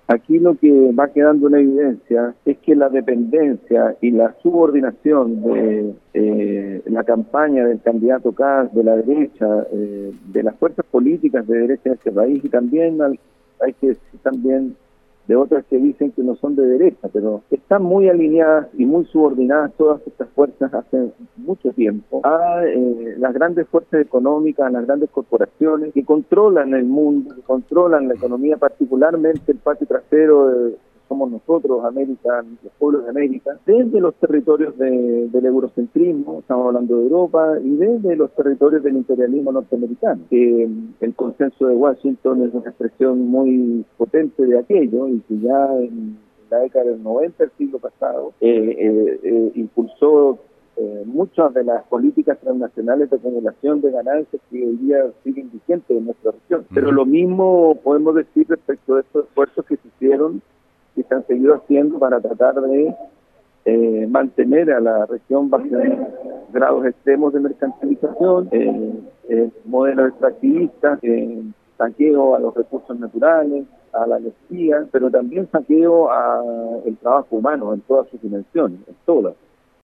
Aquí lo que va quedando en evidencia es que la dependencia y la subordinación de la campaña del candidato Kast, de la derecha, de las fuerzas políticas de derecha de este país, y también hay que decir también de otras que dicen que no son de derecha, pero están muy alineadas y muy subordinadas todas estas fuerzas hace mucho tiempo a las grandes fuerzas económicas, a las grandes corporaciones que controlan el mundo, que controlan la economía, particularmente el patio trasero somos nosotros, América, los pueblos de América, desde los territorios del eurocentrismo, estamos hablando de Europa, y desde los territorios del imperialismo norteamericano, que el consenso de Washington es una expresión muy potente de aquello, y que ya en la década del 90 del siglo pasado impulsó muchas de las políticas transnacionales de acumulación de ganancias que hoy día siguen vigentes en nuestra región. Pero lo mismo podemos decir respecto de estos esfuerzos que se hicieron, que se han seguido haciendo para tratar de mantener a la región bajo grados extremos de mercantilización, modelos extractivistas, saqueo a los recursos naturales, a la energía, pero también saqueo al trabajo humano en todas sus dimensiones, en todas.